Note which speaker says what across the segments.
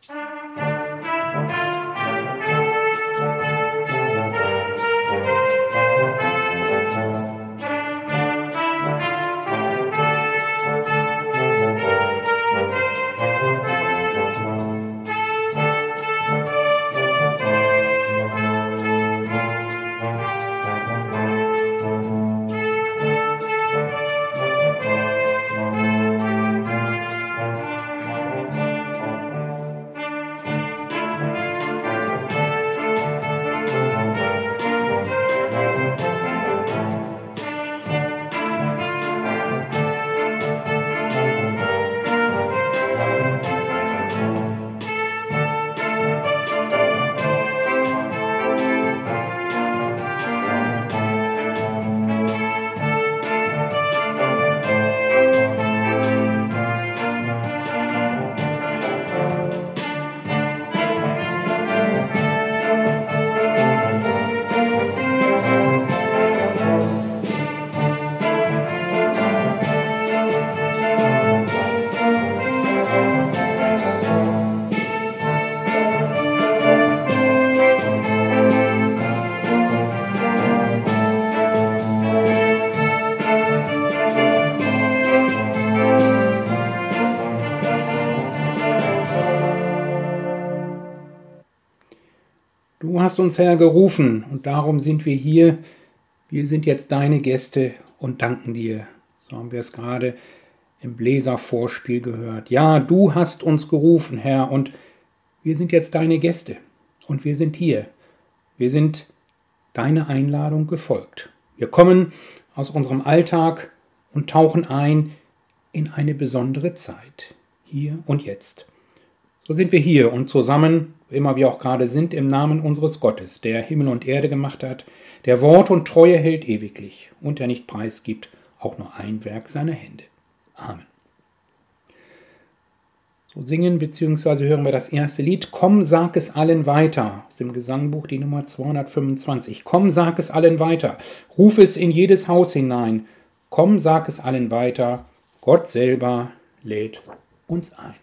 Speaker 1: Du hast uns, Herr, gerufen und darum sind wir hier. Wir sind jetzt deine Gäste und danken dir. So haben wir es gerade im Bläservorspiel gehört. Ja, du hast uns gerufen, Herr, und wir sind jetzt deine Gäste und wir sind hier. Wir sind deiner Einladung gefolgt. Wir kommen aus unserem Alltag und tauchen ein in eine besondere Zeit, hier und jetzt. So sind wir hier und zusammen, immer wir auch gerade sind, im Namen unseres Gottes, der Himmel und Erde gemacht hat, der Wort und Treue hält ewiglich und der nicht preisgibt auch nur ein Werk seiner Hände. Amen. So singen bzw. hören wir das erste Lied, Komm, sag es allen weiter, aus dem Gesangbuch die Nummer 225. Komm, sag es allen weiter, ruf es in jedes Haus hinein. Komm, sag es allen weiter, Gott selber lädt uns ein.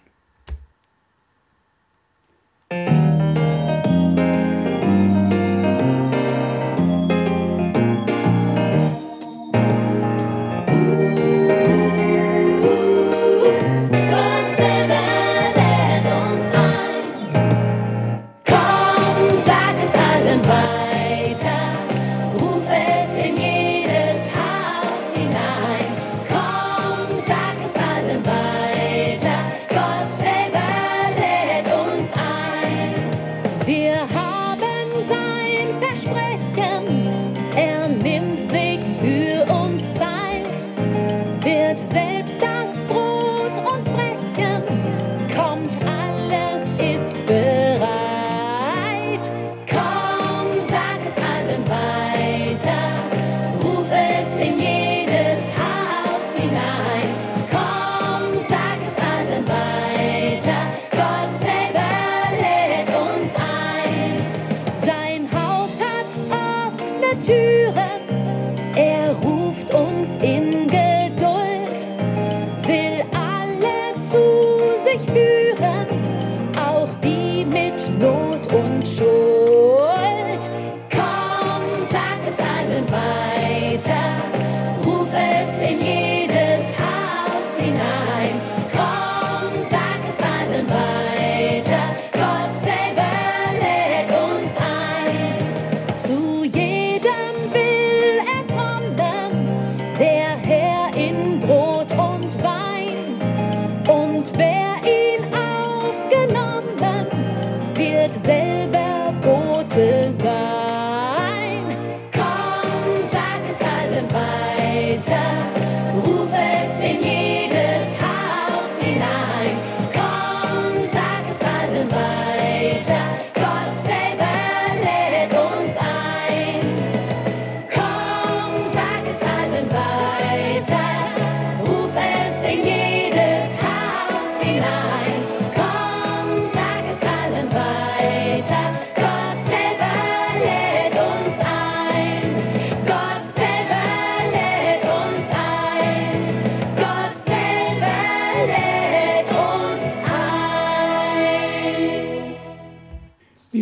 Speaker 2: Zu jedem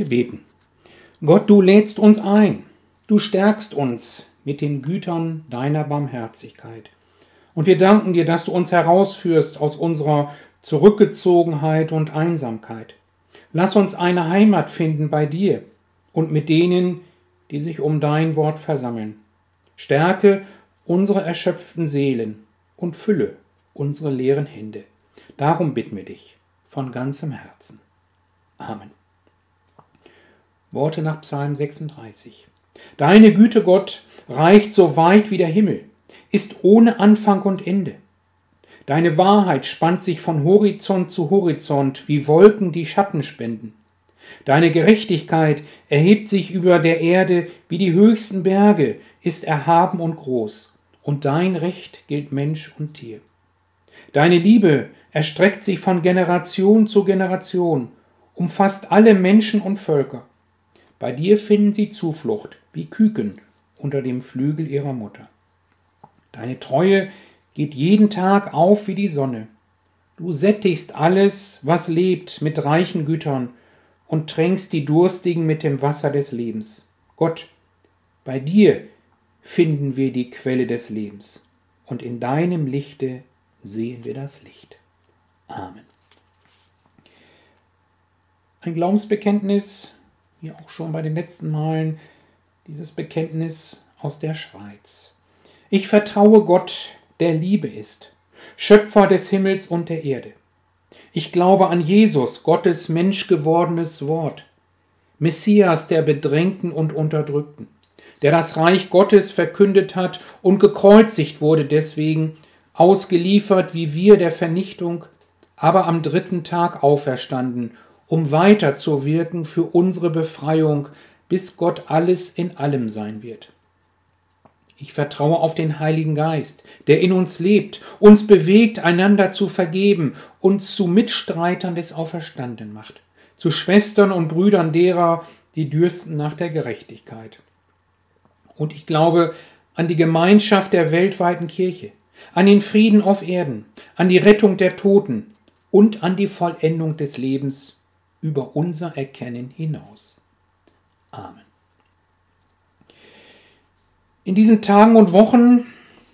Speaker 1: beten. Gott, du lädst uns ein. Du stärkst uns mit den Gütern deiner Barmherzigkeit. Und wir danken dir, dass du uns herausführst aus unserer Zurückgezogenheit und Einsamkeit. Lass uns eine Heimat finden bei dir und mit denen, die sich um dein Wort versammeln. Stärke unsere erschöpften Seelen und fülle unsere leeren Hände. Darum bitten wir dich von ganzem Herzen. Amen. Worte nach Psalm 36. Deine Güte, Gott, reicht so weit wie der Himmel, ist ohne Anfang und Ende. Deine Wahrheit spannt sich von Horizont zu Horizont, wie Wolken, die Schatten spenden. Deine Gerechtigkeit erhebt sich über der Erde wie die höchsten Berge, ist erhaben und groß, und dein Recht gilt Mensch und Tier. Deine Liebe erstreckt sich von Generation zu Generation, umfasst alle Menschen und Völker. Bei dir finden sie Zuflucht, wie Küken unter dem Flügel ihrer Mutter. Deine Treue geht jeden Tag auf wie die Sonne. Du sättigst alles, was lebt, mit reichen Gütern und tränkst die Durstigen mit dem Wasser des Lebens. Gott, bei dir finden wir die Quelle des Lebens, und in deinem Lichte sehen wir das Licht. Amen. Ein Glaubensbekenntnis, wie auch schon bei den letzten Malen, dieses Bekenntnis aus der Schweiz. Ich vertraue Gott, der Liebe ist, Schöpfer des Himmels und der Erde. Ich glaube an Jesus, Gottes menschgewordenes Wort, Messias der Bedrängten und Unterdrückten, der das Reich Gottes verkündet hat und gekreuzigt wurde deswegen, ausgeliefert wie wir der Vernichtung, aber am 3. Tag auferstanden, um weiter zu wirken für unsere Befreiung, bis Gott alles in allem sein wird. Ich vertraue auf den Heiligen Geist, der in uns lebt, uns bewegt, einander zu vergeben, uns zu Mitstreitern des Auferstandenen macht, zu Schwestern und Brüdern derer, die dürsten nach der Gerechtigkeit. Und ich glaube an die Gemeinschaft der weltweiten Kirche, an den Frieden auf Erden, an die Rettung der Toten und an die Vollendung des Lebens über unser Erkennen hinaus. Amen. In diesen Tagen und Wochen,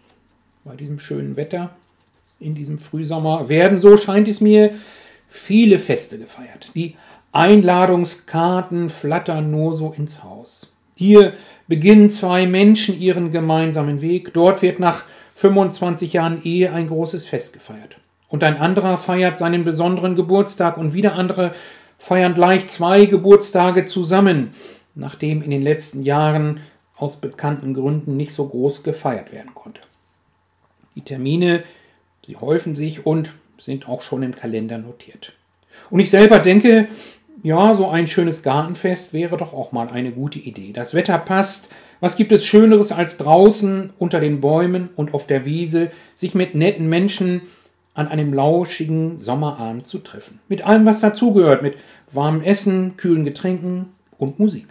Speaker 1: bei diesem schönen Wetter, in diesem Frühsommer, werden, so scheint es mir, viele Feste gefeiert. Die Einladungskarten flattern nur so ins Haus. Hier beginnen 2 Menschen ihren gemeinsamen Weg. Dort wird nach 25 Jahren Ehe ein großes Fest gefeiert. Und ein anderer feiert seinen besonderen Geburtstag und wieder andere feiern gleich 2 Geburtstage zusammen, nachdem in den letzten Jahren aus bekannten Gründen nicht so groß gefeiert werden konnte. Die Termine, sie häufen sich und sind auch schon im Kalender notiert. Und ich selber denke, ja, so ein schönes Gartenfest wäre doch auch mal eine gute Idee. Das Wetter passt. Was gibt es Schöneres als draußen unter den Bäumen und auf der Wiese sich mit netten Menschen an einem lauschigen Sommerabend zu treffen? Mit allem, was dazugehört, mit warmem Essen, kühlen Getränken und Musik.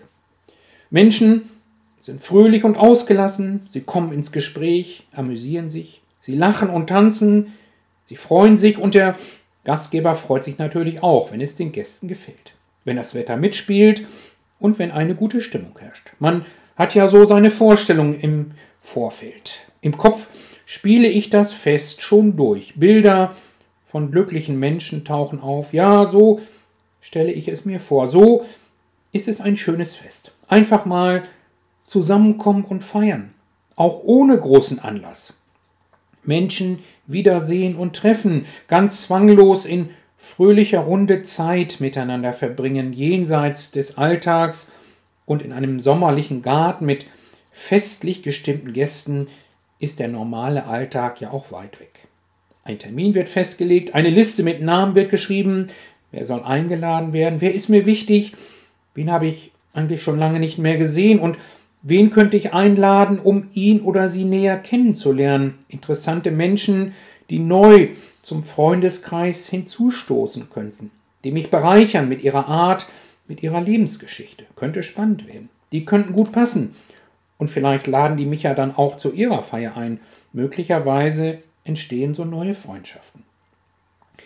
Speaker 1: Menschen sind fröhlich und ausgelassen, sie kommen ins Gespräch, amüsieren sich, sie lachen und tanzen, sie freuen sich und der Gastgeber freut sich natürlich auch, wenn es den Gästen gefällt, wenn das Wetter mitspielt und wenn eine gute Stimmung herrscht. Man hat ja so seine Vorstellungen im Vorfeld. Im Kopf spiele ich das Fest schon durch. Bilder von glücklichen Menschen tauchen auf. Ja, so stelle ich es mir vor. So ist es ein schönes Fest. Einfach mal zusammenkommen und feiern, auch ohne großen Anlass. Menschen wiedersehen und treffen, ganz zwanglos in fröhlicher Runde Zeit miteinander verbringen, jenseits des Alltags und in einem sommerlichen Garten mit festlich gestimmten Gästen ist der normale Alltag ja auch weit weg. Ein Termin wird festgelegt, eine Liste mit Namen wird geschrieben, wer soll eingeladen werden, wer ist mir wichtig, wen habe ich eigentlich schon lange nicht mehr gesehen und wen könnte ich einladen, um ihn oder sie näher kennenzulernen? Interessante Menschen, die neu zum Freundeskreis hinzustoßen könnten, die mich bereichern mit ihrer Art, mit ihrer Lebensgeschichte. Könnte spannend werden. Die könnten gut passen. Und vielleicht laden die mich ja dann auch zu ihrer Feier ein. Möglicherweise entstehen so neue Freundschaften.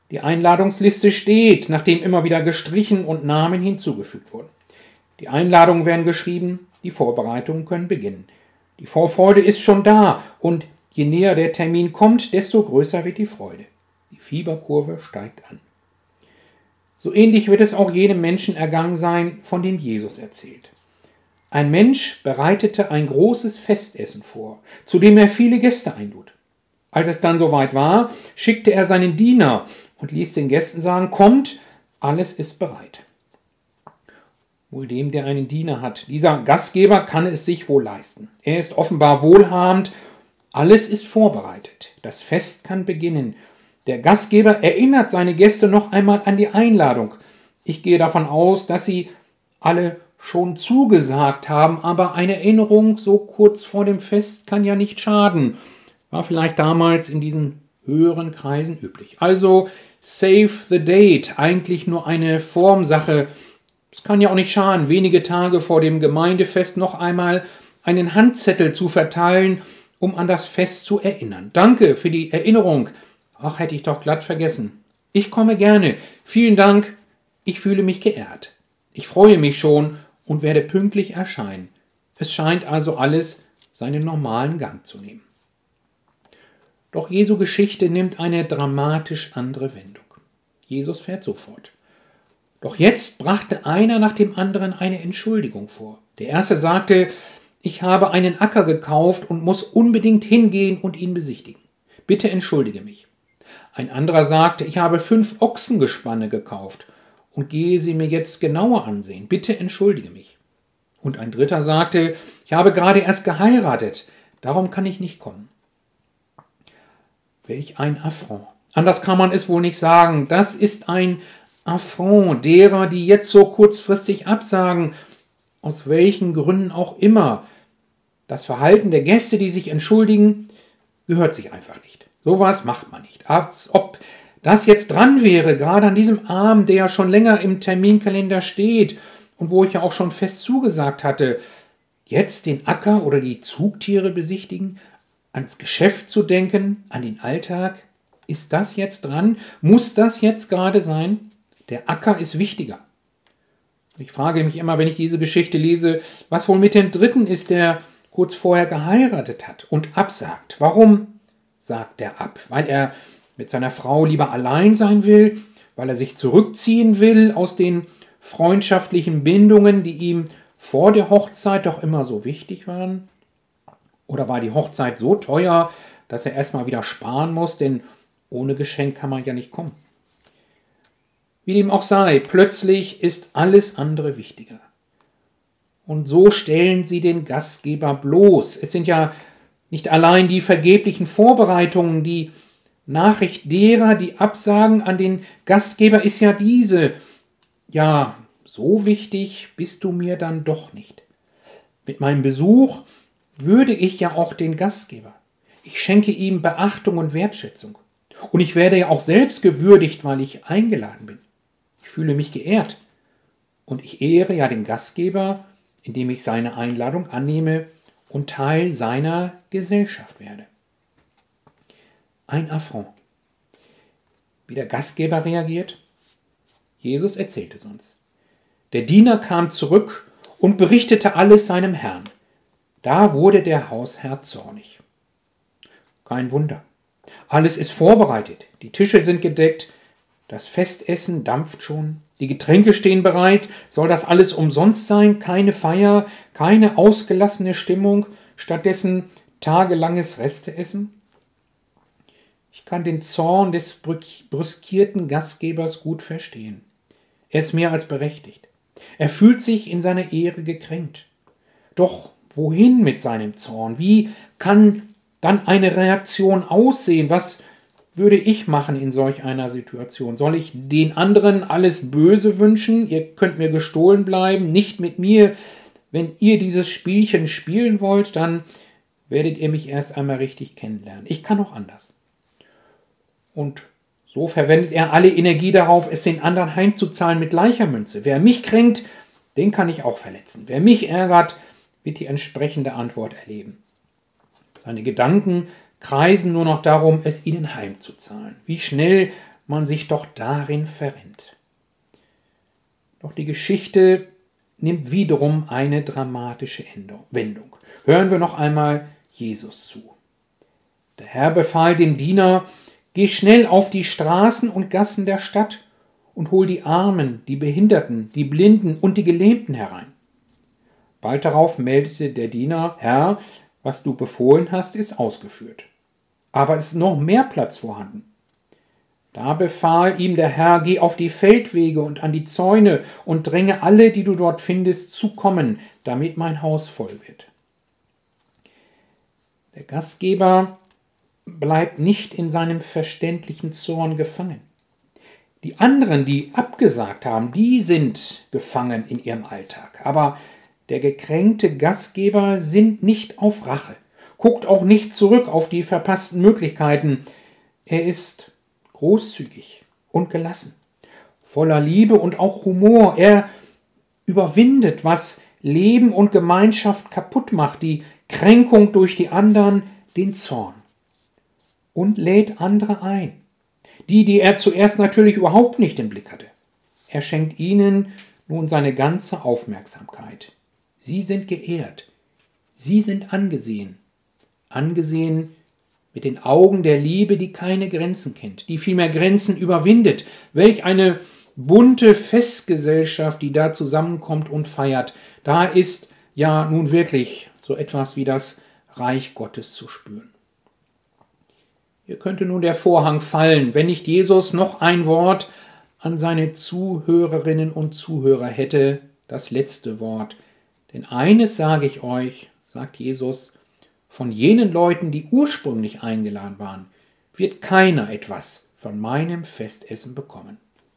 Speaker 1: Die Einladungsliste steht, nachdem immer wieder gestrichen und Namen hinzugefügt wurden. Die Einladungen werden geschrieben, die Vorbereitungen können beginnen. Die Vorfreude ist schon da und je näher der Termin kommt, desto größer wird die Freude. Die Fieberkurve steigt an. So ähnlich wird es auch jedem Menschen ergangen sein, von dem Jesus erzählt. Ein Mensch bereitete ein großes Festessen vor, zu dem er viele Gäste einlud. Als es dann soweit war, schickte er seinen Diener und ließ den Gästen sagen: Kommt, alles ist bereit. Wohl dem, der einen Diener hat. Dieser Gastgeber kann es sich wohl leisten. Er ist offenbar wohlhabend. Alles ist vorbereitet. Das Fest kann beginnen. Der Gastgeber erinnert seine Gäste noch einmal an die Einladung. Ich gehe davon aus, dass sie alle schon zugesagt haben, aber eine Erinnerung so kurz vor dem Fest kann ja nicht schaden. War vielleicht damals in diesen höheren Kreisen üblich. Also save the date, eigentlich nur eine Formsache. Es kann ja auch nicht schaden, wenige Tage vor dem Gemeindefest noch einmal einen Handzettel zu verteilen, um an das Fest zu erinnern. Danke für die Erinnerung. Ach, hätte ich doch glatt vergessen. Ich komme gerne. Vielen Dank. Ich fühle mich geehrt. Ich freue mich schon und werde pünktlich erscheinen. Es scheint also alles seinen normalen Gang zu nehmen. Doch Jesu Geschichte nimmt eine dramatisch andere Wendung. Jesus fährt sofort. Doch jetzt brachte einer nach dem anderen eine Entschuldigung vor. Der erste sagte: Ich habe einen Acker gekauft und muss unbedingt hingehen und ihn besichtigen. Bitte entschuldige mich. Ein anderer sagte: Ich habe 5 Ochsengespanne gekauft und gehe sie mir jetzt genauer ansehen. Bitte entschuldige mich. Und ein dritter sagte: Ich habe gerade erst geheiratet, darum kann ich nicht kommen. Welch ein Affront. Anders kann man es wohl nicht sagen. Das ist ein Affront derer, die jetzt so kurzfristig absagen, aus welchen Gründen auch immer. Das Verhalten der Gäste, die sich entschuldigen, gehört sich einfach nicht. Sowas macht man nicht. Als ob das jetzt dran wäre, gerade an diesem Abend, der ja schon länger im Terminkalender steht und wo ich ja auch schon fest zugesagt hatte, jetzt den Acker oder die Zugtiere besichtigen, ans Geschäft zu denken, an den Alltag. Ist das jetzt dran? Muss das jetzt gerade sein? Der Acker ist wichtiger. Ich frage mich immer, wenn ich diese Geschichte lese, was wohl mit dem Dritten ist, der kurz vorher geheiratet hat und absagt. Warum sagt er ab? Weil er mit seiner Frau lieber allein sein will? Weil er sich zurückziehen will aus den freundschaftlichen Bindungen, die ihm vor der Hochzeit doch immer so wichtig waren? Oder war die Hochzeit so teuer, dass er erstmal wieder sparen muss, denn ohne Geschenk kann man ja nicht kommen. Wie dem auch sei, plötzlich ist alles andere wichtiger. Und so stellen sie den Gastgeber bloß. Es sind ja nicht allein die vergeblichen Vorbereitungen, die Nachricht derer, die absagen an den Gastgeber, ist ja diese: Ja, so wichtig bist du mir dann doch nicht. Mit meinem Besuch würde ich ja auch den Gastgeber. Ich schenke ihm Beachtung und Wertschätzung. Und ich werde ja auch selbst gewürdigt, weil ich eingeladen bin. Ich fühle mich geehrt. Und ich ehre ja den Gastgeber, indem ich seine Einladung annehme und Teil seiner Gesellschaft werde. Ein Affront. Wie der Gastgeber reagiert? Jesus erzählt es uns. Der Diener kam zurück und berichtete alles seinem Herrn. Da wurde der Hausherr zornig. Kein Wunder. Alles ist vorbereitet. Die Tische sind gedeckt. Das Festessen dampft schon. Die Getränke stehen bereit. Soll das alles umsonst sein? Keine Feier, keine ausgelassene Stimmung, stattdessen tagelanges Resteessen? Ich kann den Zorn des brüskierten Gastgebers gut verstehen. Er ist mehr als berechtigt. Er fühlt sich in seiner Ehre gekränkt. Doch wohin mit seinem Zorn? Wie kann dann eine Reaktion aussehen? Was würde ich machen in solch einer Situation? Soll ich den anderen alles Böse wünschen? Ihr könnt mir gestohlen bleiben, nicht mit mir. Wenn ihr dieses Spielchen spielen wollt, dann werdet ihr mich erst einmal richtig kennenlernen. Ich kann auch anders. Und so verwendet er alle Energie darauf, es den anderen heimzuzahlen mit gleicher Münze. Wer mich kränkt, den kann ich auch verletzen. Wer mich ärgert, wird die entsprechende Antwort erleben. Seine Gedanken kreisen nur noch darum, es ihnen heimzuzahlen. Wie schnell man sich doch darin verrennt. Doch die Geschichte nimmt wiederum eine dramatische Wendung. Hören wir noch einmal Jesus zu. Der Herr befahl dem Diener: Geh schnell auf die Straßen und Gassen der Stadt und hol die Armen, die Behinderten, die Blinden und die Gelähmten herein. Bald darauf meldete der Diener: Herr, was du befohlen hast, ist ausgeführt. Aber es ist noch mehr Platz vorhanden. Da befahl ihm der Herr: Geh auf die Feldwege und an die Zäune und dränge alle, die du dort findest, zu kommen, damit mein Haus voll wird. Der Gastgeber bleibt nicht in seinem verständlichen Zorn gefangen. Die anderen, die abgesagt haben, die sind gefangen in ihrem Alltag. Aber der gekränkte Gastgeber sinnt nicht auf Rache, guckt auch nicht zurück auf die verpassten Möglichkeiten. Er ist großzügig und gelassen, voller Liebe und auch Humor. Er überwindet, was Leben und Gemeinschaft kaputt macht, die Kränkung durch die anderen, den Zorn, und lädt andere ein. Die er zuerst natürlich überhaupt nicht im Blick hatte. Er schenkt ihnen nun seine ganze Aufmerksamkeit. Sie sind geehrt. Sie sind angesehen. Angesehen mit den Augen der Liebe, die keine Grenzen kennt, die vielmehr Grenzen überwindet. Welch eine bunte Festgesellschaft, die da zusammenkommt und feiert. Da ist ja nun wirklich so etwas wie das Reich Gottes zu spüren. Hier könnte nun der Vorhang fallen, wenn nicht Jesus noch ein Wort an seine Zuhörerinnen und Zuhörer hätte, das letzte Wort. Denn eines sage ich euch, sagt Jesus, von jenen Leuten, die ursprünglich eingeladen waren, wird keiner etwas von meinem Festessen bekommen.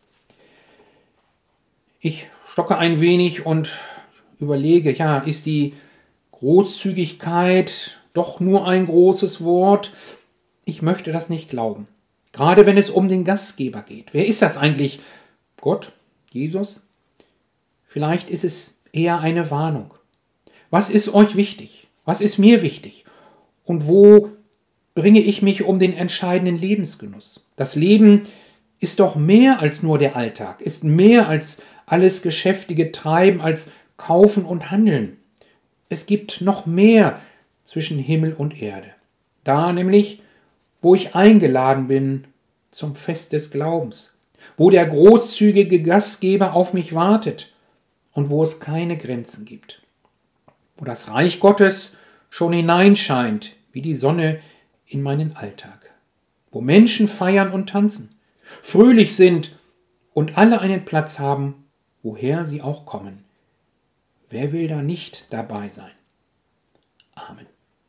Speaker 1: Ich stocke ein wenig und überlege, ja, ist die Großzügigkeit doch nur ein großes Wort? Ich möchte das nicht glauben. Gerade wenn es um den Gastgeber geht. Wer ist das eigentlich? Gott? Jesus? Vielleicht ist es eher eine Warnung. Was ist euch wichtig? Was ist mir wichtig? Und wo bringe ich mich um den entscheidenden Lebensgenuss? Das Leben ist doch mehr als nur der Alltag, ist mehr als alles geschäftige Treiben, als Kaufen und Handeln. Es gibt noch mehr zwischen Himmel und Erde. Da nämlich, wo ich eingeladen bin zum Fest des Glaubens, wo der großzügige Gastgeber auf mich wartet und wo es keine Grenzen gibt, wo das Reich Gottes schon hineinscheint wie die Sonne in meinen Alltag, wo Menschen feiern und tanzen, fröhlich sind und alle einen Platz haben, woher sie auch kommen. Wer will da nicht dabei sein? Amen.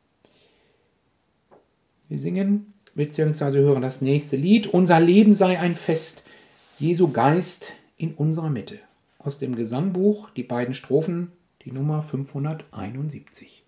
Speaker 1: Wir singen bzw. hören das nächste Lied. Unser Leben sei ein Fest, Jesu Geist in unserer Mitte. Aus dem Gesangbuch, die beiden Strophen, die Nummer 571.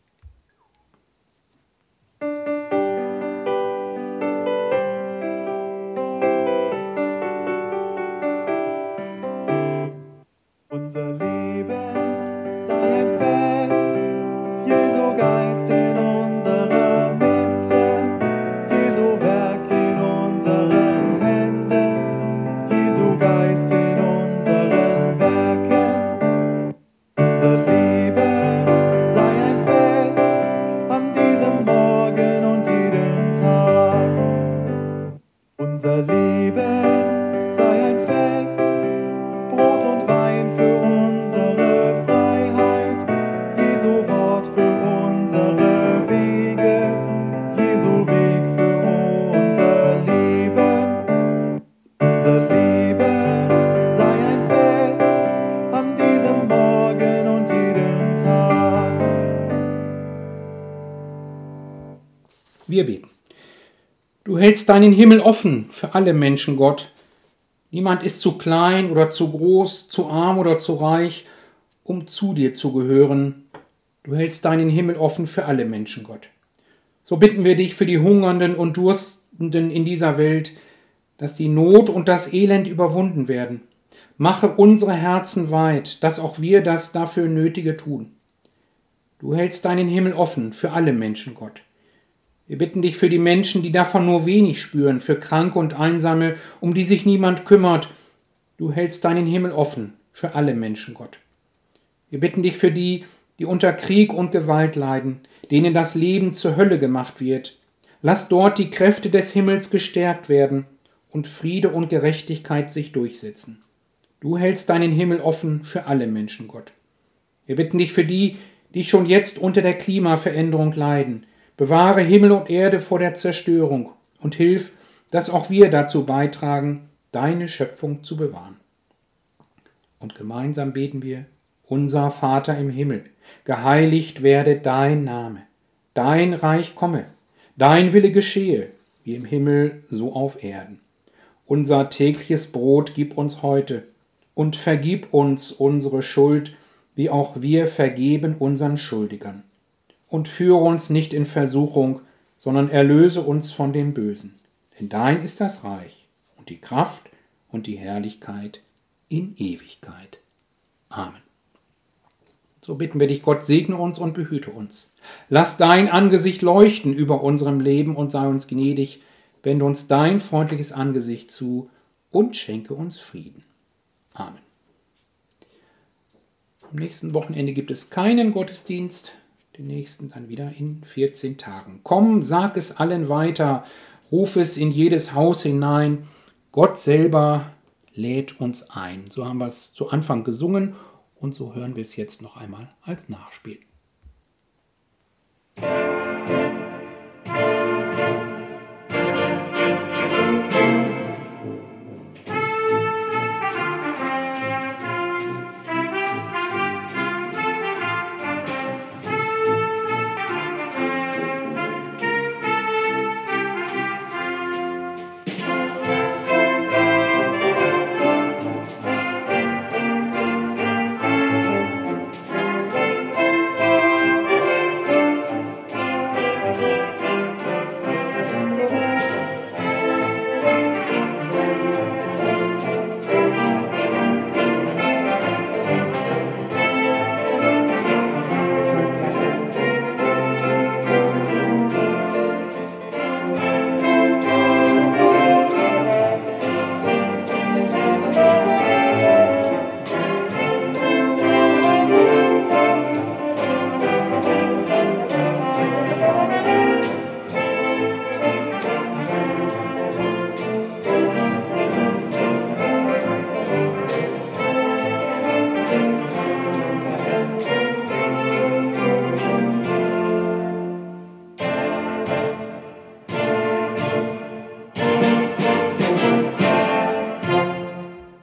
Speaker 2: Unser Leben sei ein Fest, Jesu Geist in unserer Mitte, Jesu Werk in unseren Händen, Jesu Geist in unseren Werken. Unser Leben sei ein Fest an diesem Morgen und jeden Tag. Unser Leben sei ein Fest, Brot und Wein für unsere Freiheit, Jesu Wort für unsere Wege, Jesu Weg für unser Leben. Unser Leben sei ein Fest an diesem Morgen und jeden Tag.
Speaker 1: Wir beten. Du hältst deinen Himmel offen für alle Menschen, Gott. Niemand ist zu klein oder zu groß, zu arm oder zu reich, um zu dir zu gehören. Du hältst deinen Himmel offen für alle Menschen, Gott. So bitten wir dich für die Hungernden und Durstenden in dieser Welt, dass die Not und das Elend überwunden werden. Mache unsere Herzen weit, dass auch wir das dafür Nötige tun. Du hältst deinen Himmel offen für alle Menschen, Gott. Wir bitten dich für die Menschen, die davon nur wenig spüren, für Kranke und Einsame, um die sich niemand kümmert. Du hältst deinen Himmel offen für alle Menschen, Gott. Wir bitten dich für die, die unter Krieg und Gewalt leiden, denen das Leben zur Hölle gemacht wird. Lass dort die Kräfte des Himmels gestärkt werden und Friede und Gerechtigkeit sich durchsetzen. Du hältst deinen Himmel offen für alle Menschen, Gott. Wir bitten dich für die, die schon jetzt unter der Klimaveränderung leiden. Bewahre Himmel und Erde vor der Zerstörung und hilf, dass auch wir dazu beitragen, deine Schöpfung zu bewahren. Und gemeinsam beten wir: Unser Vater im Himmel, geheiligt werde dein Name. Dein Reich komme, dein Wille geschehe, wie im Himmel so auf Erden. Unser tägliches Brot gib uns heute und vergib uns unsere Schuld, wie auch wir vergeben unseren Schuldigern. Und führe uns nicht in Versuchung, sondern erlöse uns von dem Bösen. Denn dein ist das Reich und die Kraft und die Herrlichkeit in Ewigkeit. Amen. So bitten wir dich, Gott, segne uns und behüte uns. Lass dein Angesicht leuchten über unserem Leben und sei uns gnädig. Wende uns dein freundliches Angesicht zu und schenke uns Frieden. Amen. Am nächsten Wochenende gibt es keinen Gottesdienst. Den nächsten dann wieder in 14 Tagen. Komm, sag es allen weiter, ruf es in jedes Haus hinein. Gott selber lädt uns ein. So haben wir es zu Anfang gesungen und so hören wir es jetzt noch einmal als Nachspiel.